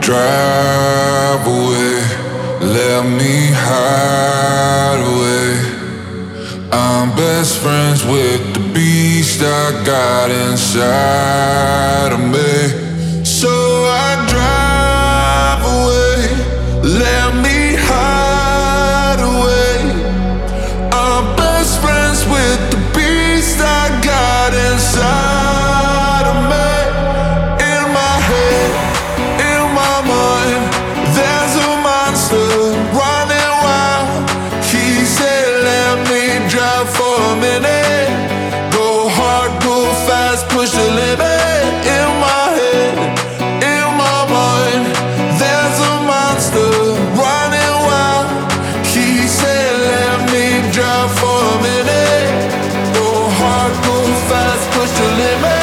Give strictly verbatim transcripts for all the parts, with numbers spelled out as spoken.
drive away, let me hide away. I'm best friends with the beast I got inside of me. So I drive away, let me hide away. I'm best friends with the beast I got inside of me. In my head, in my mind, there's a monster running wild. He said, let me drive for a minute. Go hard, go fast, push the limit. In my head, in my mind, there's a monster running wild. He said, let me drive for a minute. Go hard, go fast, push the limit.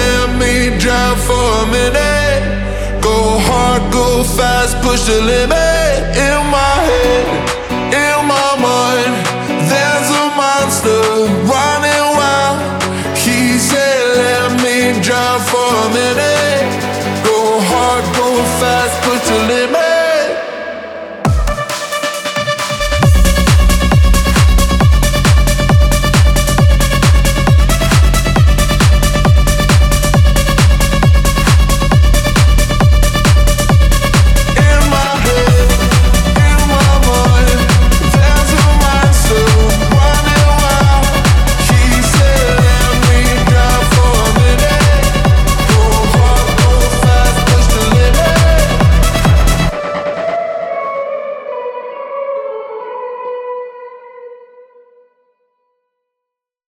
For a minute, go hard, go fast, push the limit.